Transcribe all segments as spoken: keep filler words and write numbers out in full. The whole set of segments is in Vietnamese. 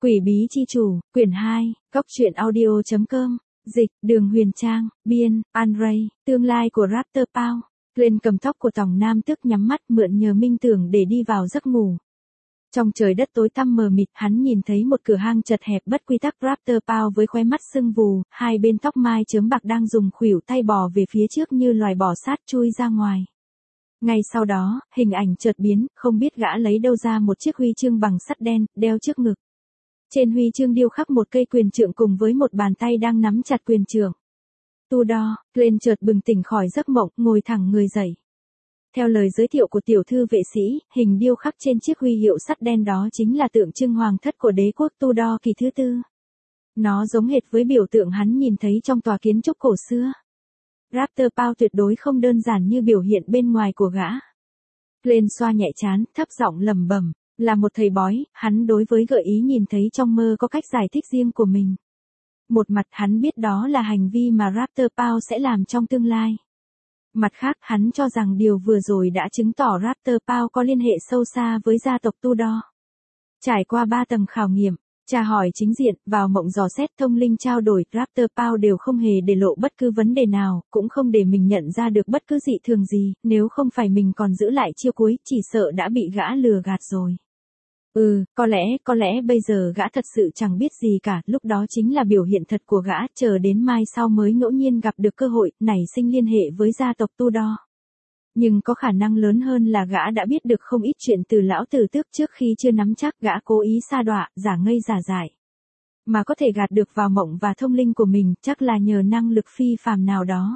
Quỷ bí chi chủ, quyển hai, góc truyện audio chấm com, dịch, Đường Huyền Trang, biên, An Ray, tương lai của Raptor Pao. Lên cầm tóc của Tòng Nam Tước nhắm mắt mượn nhờ minh tưởng để đi vào giấc ngủ. Trong trời đất tối tăm mờ mịt, hắn nhìn thấy một cửa hang chật hẹp bất quy tắc. Raptor Pao với khóe mắt sưng vù, hai bên tóc mai chớm bạc đang dùng khuỷu tay bò về phía trước như loài bò sát chui ra ngoài. Ngay sau đó, hình ảnh chợt biến, không biết gã lấy đâu ra một chiếc huy chương bằng sắt đen, đeo trước ngực. Trên huy chương điêu khắc một cây quyền trượng cùng với một bàn tay đang nắm chặt quyền trượng. Tudor, Glenn chợt bừng tỉnh khỏi giấc mộng, ngồi thẳng người dậy. Theo lời giới thiệu của tiểu thư vệ sĩ, hình điêu khắc trên chiếc huy hiệu sắt đen đó chính là tượng trưng hoàng thất của đế quốc Tudor kỳ thứ tư. Nó giống hệt với biểu tượng hắn nhìn thấy trong tòa kiến trúc cổ xưa. Raptor Pao tuyệt đối không đơn giản như biểu hiện bên ngoài của gã. Glenn xoa nhẹ trán, thấp giọng lẩm bẩm, là một thầy bói, hắn đối với gợi ý nhìn thấy trong mơ có cách giải thích riêng của mình. Một mặt hắn biết đó là hành vi mà Raptor Pao sẽ làm trong tương lai. Mặt khác hắn cho rằng điều vừa rồi đã chứng tỏ Raptor Pao có liên hệ sâu xa với gia tộc Tudor. Trải qua ba tầng khảo nghiệm, tra hỏi chính diện, vào mộng dò xét, thông linh trao đổi, Raptor Pao đều không hề để lộ bất cứ vấn đề nào, cũng không để mình nhận ra được bất cứ dị thường gì, nếu không phải mình còn giữ lại chiêu cuối, chỉ sợ đã bị gã lừa gạt rồi. Ừ, có lẽ, có lẽ bây giờ gã thật sự chẳng biết gì cả, lúc đó chính là biểu hiện thật của gã, chờ đến mai sau mới ngẫu nhiên gặp được cơ hội, nảy sinh liên hệ với gia tộc Tudor. Nhưng có khả năng lớn hơn là gã đã biết được không ít chuyện từ lão tử tước trước khi chưa nắm chắc, gã cố ý sa đọa, giả ngây giả dại. Mà có thể gạt được vào mộng và thông linh của mình, chắc là nhờ năng lực phi phàm nào đó.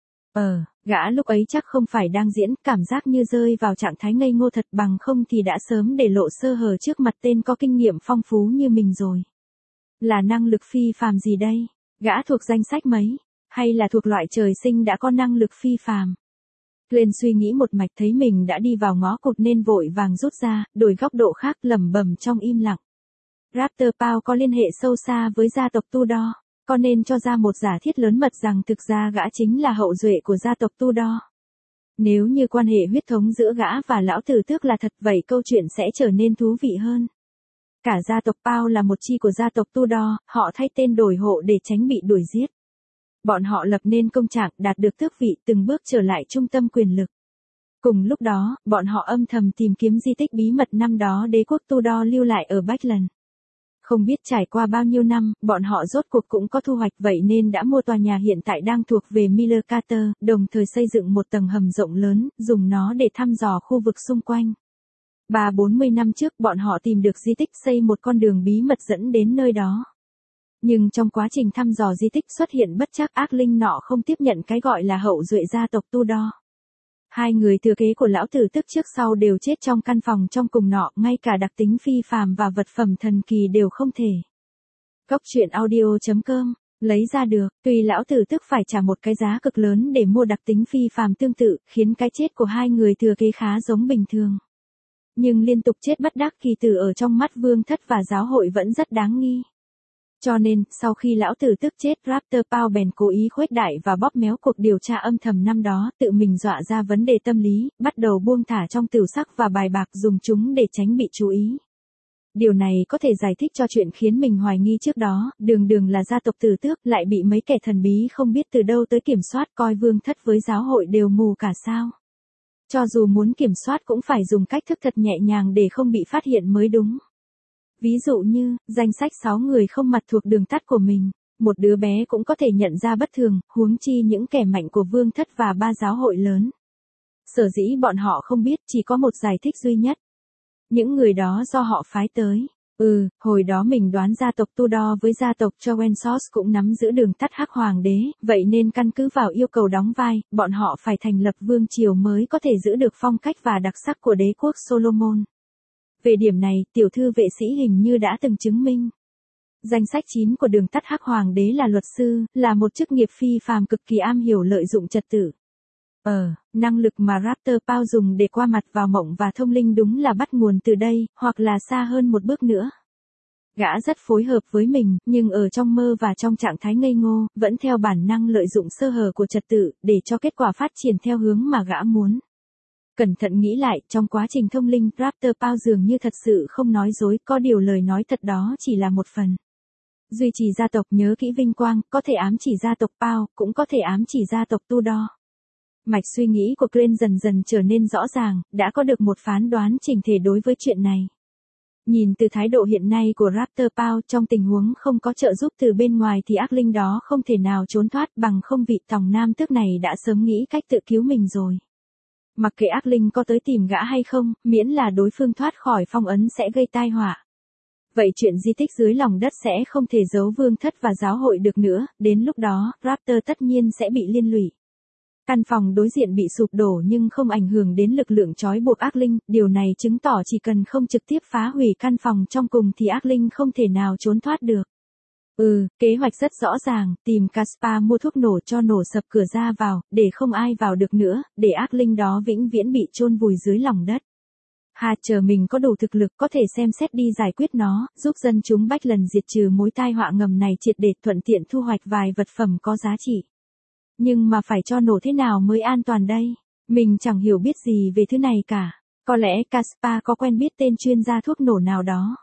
Ờ, gã lúc ấy chắc không phải đang diễn, cảm giác như rơi vào trạng thái ngây ngô thật, bằng không thì đã sớm để lộ sơ hở trước mặt tên có kinh nghiệm phong phú như mình rồi. Là năng lực phi phàm gì đây? Gã thuộc danh sách mấy? Hay là thuộc loại trời sinh đã có năng lực phi phàm? Glenn suy nghĩ một mạch thấy mình đã đi vào ngõ cụt nên vội vàng rút ra, đổi góc độ khác, lẩm bẩm trong im lặng. Raptor Pao có liên hệ sâu xa với gia tộc Tudor. Có nên cho ra một giả thiết lớn mật rằng thực ra gã chính là hậu duệ của gia tộc Tudor. Nếu như quan hệ huyết thống giữa gã và lão tử tước là thật, vậy câu chuyện sẽ trở nên thú vị hơn. Cả gia tộc Pao là một chi của gia tộc Tudor, họ thay tên đổi hộ để tránh bị đuổi giết. Bọn họ lập nên công trạng, đạt được tước vị, từng bước trở lại trung tâm quyền lực. Cùng lúc đó, bọn họ âm thầm tìm kiếm di tích bí mật năm đó đế quốc Tudor lưu lại ở Backlund. Không biết trải qua bao nhiêu năm, bọn họ rốt cuộc cũng có thu hoạch, vậy nên đã mua tòa nhà hiện tại đang thuộc về Miller Carter, đồng thời xây dựng một tầng hầm rộng lớn, dùng nó để thăm dò khu vực xung quanh. Ba bốn mươi năm trước bọn họ tìm được di tích, xây một con đường bí mật dẫn đến nơi đó. Nhưng trong quá trình thăm dò di tích xuất hiện bất trắc, ác linh nọ không tiếp nhận cái gọi là hậu duệ gia tộc Tudor. Hai người thừa kế của lão tử tức trước sau đều chết trong căn phòng trong cùng nọ, ngay cả đặc tính phi phàm và vật phẩm thần kỳ đều không thể. Góc truyện audio chấm com, lấy ra được, tuy lão tử tức phải trả một cái giá cực lớn để mua đặc tính phi phàm tương tự, khiến cái chết của hai người thừa kế khá giống bình thường. Nhưng liên tục chết bất đắc kỳ tử ở trong mắt vương thất và giáo hội vẫn rất đáng nghi. Cho nên, sau khi lão tử tức chết, Raptor Pao bèn cố ý khuếch đại và bóp méo cuộc điều tra âm thầm năm đó, tự mình dọa ra vấn đề tâm lý, bắt đầu buông thả trong tửu sắc và bài bạc, dùng chúng để tránh bị chú ý. Điều này có thể giải thích cho chuyện khiến mình hoài nghi trước đó, đường đường là gia tộc tử tước, lại bị mấy kẻ thần bí không biết từ đâu tới kiểm soát, coi vương thất với giáo hội đều mù cả sao. Cho dù muốn kiểm soát cũng phải dùng cách thức thật nhẹ nhàng để không bị phát hiện mới đúng. Ví dụ như, danh sách sáu người không mặt thuộc đường tắt của mình, một đứa bé cũng có thể nhận ra bất thường, huống chi những kẻ mạnh của vương thất và ba giáo hội lớn. Sở dĩ bọn họ không biết, chỉ có một giải thích duy nhất. Những người đó do họ phái tới. Ừ, hồi đó mình đoán gia tộc Tudor với gia tộc Jowensos cũng nắm giữ đường tắt hắc hoàng đế, vậy nên căn cứ vào yêu cầu đóng vai, bọn họ phải thành lập vương triều mới có thể giữ được phong cách và đặc sắc của đế quốc Solomon. Về điểm này, tiểu thư vệ sĩ hình như đã từng chứng minh. Danh sách chín của đường tắt hắc hoàng đế là luật sư, là một chức nghiệp phi phàm cực kỳ am hiểu lợi dụng trật tự. Ờ, năng lực mà Raptor Pao dùng để qua mặt vào mộng và thông linh đúng là bắt nguồn từ đây, hoặc là xa hơn một bước nữa. Gã rất phối hợp với mình, nhưng ở trong mơ và trong trạng thái ngây ngô, vẫn theo bản năng lợi dụng sơ hở của trật tự, để cho kết quả phát triển theo hướng mà gã muốn. Cẩn thận nghĩ lại, trong quá trình thông linh, Raptor Power dường như thật sự không nói dối, có điều lời nói thật đó chỉ là một phần. Duy trì gia tộc nhớ kỹ vinh quang, có thể ám chỉ gia tộc Power, cũng có thể ám chỉ gia tộc Tudor. Mạch suy nghĩ của Glenn dần dần trở nên rõ ràng, đã có được một phán đoán chỉnh thể đối với chuyện này. Nhìn từ thái độ hiện nay của Raptor Power trong tình huống không có trợ giúp từ bên ngoài thì ác linh đó không thể nào trốn thoát, bằng không vị tòng nam tước này đã sớm nghĩ cách tự cứu mình rồi. Mặc kệ ác linh có tới tìm gã hay không, miễn là đối phương thoát khỏi phong ấn sẽ gây tai họa. Vậy chuyện di tích dưới lòng đất sẽ không thể giấu vương thất và giáo hội được nữa, đến lúc đó, Raptor tất nhiên sẽ bị liên lụy. Căn phòng đối diện bị sụp đổ nhưng không ảnh hưởng đến lực lượng trói buộc ác linh, điều này chứng tỏ chỉ cần không trực tiếp phá hủy căn phòng trong cùng thì ác linh không thể nào trốn thoát được. Ừ, kế hoạch rất rõ ràng, tìm Caspar mua thuốc nổ cho nổ sập cửa ra vào, để không ai vào được nữa, để ác linh đó vĩnh viễn bị chôn vùi dưới lòng đất. Hà chờ mình có đủ thực lực có thể xem xét đi giải quyết nó, giúp dân chúng Bách Lần diệt trừ mối tai họa ngầm này triệt để, thuận tiện thu hoạch vài vật phẩm có giá trị. Nhưng mà phải cho nổ thế nào mới an toàn đây? Mình chẳng hiểu biết gì về thứ này cả. Có lẽ Caspar có quen biết tên chuyên gia thuốc nổ nào đó.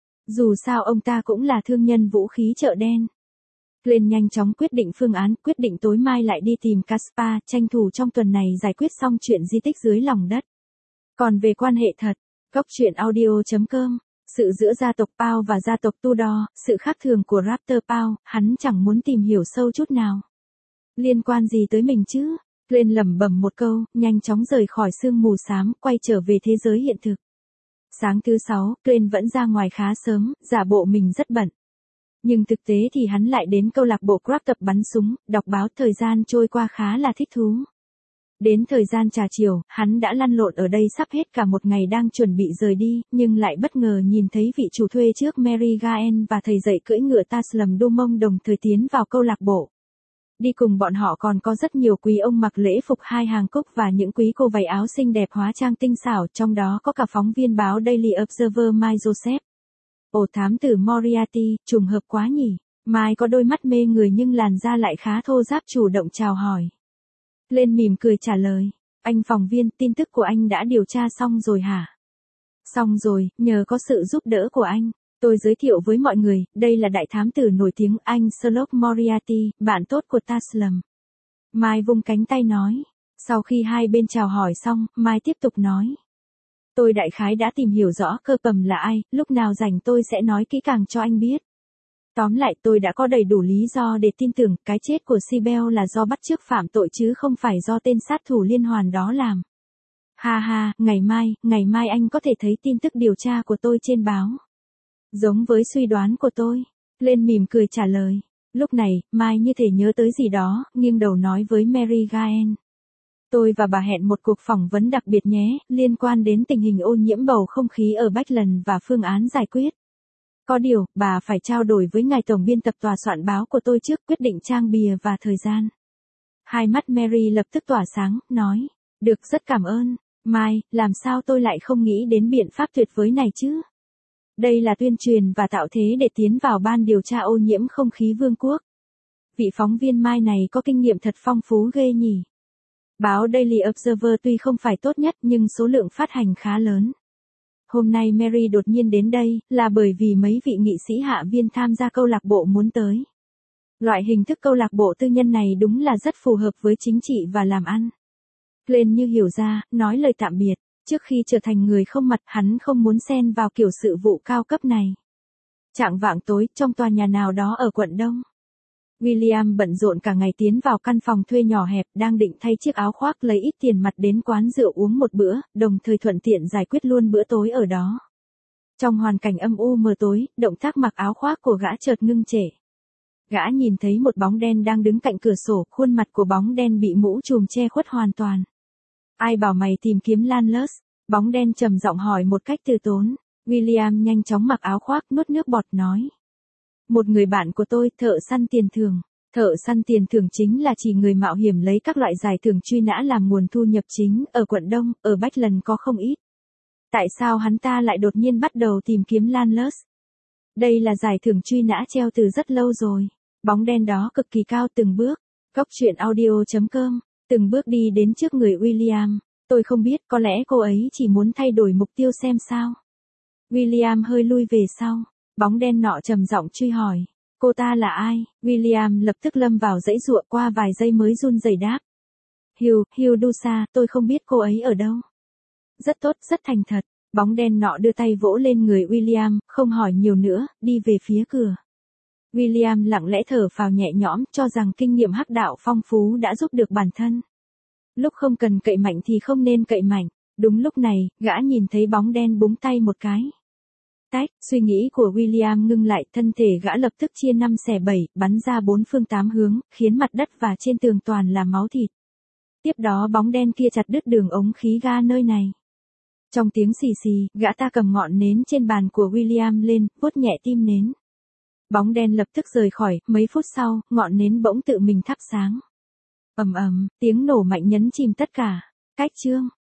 Dù sao ông ta cũng là thương nhân vũ khí chợ đen. Glenn nhanh chóng quyết định phương án, quyết định tối mai lại đi tìm Caspar, tranh thủ trong tuần này giải quyết xong chuyện di tích dưới lòng đất. Còn về quan hệ thật, góc truyện audio chấm com, sự giữa gia tộc Power và gia tộc Tudor, sự khác thường của Raptor Power, hắn chẳng muốn tìm hiểu sâu chút nào. Liên quan gì tới mình chứ? Glenn lẩm bẩm một câu, nhanh chóng rời khỏi sương mù xám, quay trở về thế giới hiện thực. Sáng thứ sáu, Glenn vẫn ra ngoài khá sớm, giả bộ mình rất bận. Nhưng thực tế thì hắn lại đến câu lạc bộ Crack tập bắn súng, đọc báo, thời gian trôi qua khá là thích thú. Đến thời gian trà chiều, hắn đã lăn lộn ở đây sắp hết cả một ngày đang chuẩn bị rời đi, nhưng lại bất ngờ nhìn thấy vị chủ thuê trước Mary Gaen và thầy dạy cưỡi ngựa Taslam Dumont đồng thời tiến vào câu lạc bộ. Đi cùng bọn họ còn có rất nhiều quý ông mặc lễ phục hai hàng cúc và những quý cô váy áo xinh đẹp hóa trang tinh xảo, trong đó có cả phóng viên báo Daily Observer Mike Joseph. Ồ, thám tử Moriarty, trùng hợp quá nhỉ. Mike có đôi mắt mê người nhưng làn da lại khá thô ráp, chủ động chào hỏi. Lên mỉm cười trả lời, anh phóng viên, tin tức của anh đã điều tra xong rồi hả? Xong rồi, nhờ có sự giúp đỡ của anh. Tôi giới thiệu với mọi người, đây là đại thám tử nổi tiếng anh Sherlock Moriarty, bạn tốt của Taslam. Mai vung cánh tay nói. Sau khi hai bên chào hỏi xong, Mai tiếp tục nói. Tôi đại khái đã tìm hiểu rõ cơ pầm là ai, lúc nào rảnh tôi sẽ nói kỹ càng cho anh biết. Tóm lại tôi đã có đầy đủ lý do để tin tưởng cái chết của Sibel là do bắt chước phạm tội chứ không phải do tên sát thủ liên hoàn đó làm. Ha ha, ngày mai, ngày mai anh có thể thấy tin tức điều tra của tôi trên báo. Giống với suy đoán của tôi. Lên mỉm cười trả lời. Lúc này, Mai như thể nhớ tới gì đó, nghiêng đầu nói với Mary Gaen. Tôi và bà hẹn một cuộc phỏng vấn đặc biệt nhé, liên quan đến tình hình ô nhiễm bầu không khí ở Bách Lần và phương án giải quyết. Có điều, bà phải trao đổi với ngài tổng biên tập tòa soạn báo của tôi trước, quyết định trang bìa và thời gian. Hai mắt Mary lập tức tỏa sáng, nói. Được, rất cảm ơn. Mai, làm sao tôi lại không nghĩ đến biện pháp tuyệt vời này chứ? Đây là tuyên truyền và tạo thế để tiến vào ban điều tra ô nhiễm không khí vương quốc. Vị phóng viên Mai này có kinh nghiệm thật phong phú ghê nhỉ. Báo Daily Observer tuy không phải tốt nhất nhưng số lượng phát hành khá lớn. Hôm nay Mary đột nhiên đến đây là bởi vì mấy vị nghị sĩ hạ viên tham gia câu lạc bộ muốn tới. Loại hình thức câu lạc bộ tư nhân này đúng là rất phù hợp với chính trị và làm ăn. Glenn như hiểu ra, nói lời tạm biệt. Trước khi trở thành người không mặt, hắn không muốn xen vào kiểu sự vụ cao cấp này. Chạng vạng tối, trong tòa nhà nào đó ở quận Đông. William bận rộn cả ngày tiến vào căn phòng thuê nhỏ hẹp, đang định thay chiếc áo khoác lấy ít tiền mặt đến quán rượu uống một bữa, đồng thời thuận tiện giải quyết luôn bữa tối ở đó. Trong hoàn cảnh âm u mờ tối, động tác mặc áo khoác của gã chợt ngưng trệ. Gã nhìn thấy một bóng đen đang đứng cạnh cửa sổ, khuôn mặt của bóng đen bị mũ trùm che khuất hoàn toàn. Ai bảo mày tìm kiếm Lanless? Bóng đen trầm giọng hỏi một cách từ tốn. William nhanh chóng mặc áo khoác, nuốt nước bọt nói. Một người bạn của tôi, thợ săn tiền thưởng. Thợ săn tiền thưởng chính là chỉ người mạo hiểm lấy các loại giải thưởng truy nã làm nguồn thu nhập chính, ở quận Đông, ở Bách Lần có không ít. Tại sao hắn ta lại đột nhiên bắt đầu tìm kiếm Lanless? Đây là giải thưởng truy nã treo từ rất lâu rồi. Bóng đen đó cực kỳ cao, từng bước. Góc truyện audio chấm com, từng bước đi đến trước người William. Tôi không biết, có lẽ cô ấy chỉ muốn thay đổi mục tiêu xem sao. William hơi lui về sau. Bóng đen nọ trầm giọng truy hỏi. Cô ta là ai? William lập tức lâm vào dãy giụa, qua vài giây mới run rẩy đáp. Hugh, Hugh Dusa, tôi không biết cô ấy ở đâu. Rất tốt, rất thành thật. Bóng đen nọ đưa tay vỗ lên người William, không hỏi nhiều nữa, đi về phía cửa. William lặng lẽ thở phào nhẹ nhõm, cho rằng kinh nghiệm hắc đạo phong phú đã giúp được bản thân. Lúc không cần cậy mạnh thì không nên cậy mạnh. Đúng lúc này, gã nhìn thấy bóng đen búng tay một cái. Tách, suy nghĩ của William ngưng lại, thân thể gã lập tức chia năm xẻ bảy, bắn ra bốn phương tám hướng, khiến mặt đất và trên tường toàn là máu thịt. Tiếp đó bóng đen kia chặt đứt đường ống khí ga nơi này. Trong tiếng xì xì, gã ta cầm ngọn nến trên bàn của William lên, vuốt nhẹ tim nến. Bóng đen lập tức rời khỏi, mấy phút sau, ngọn nến bỗng tự mình thắp sáng. Ầm ầm, tiếng nổ mạnh nhấn chìm tất cả. Cách chương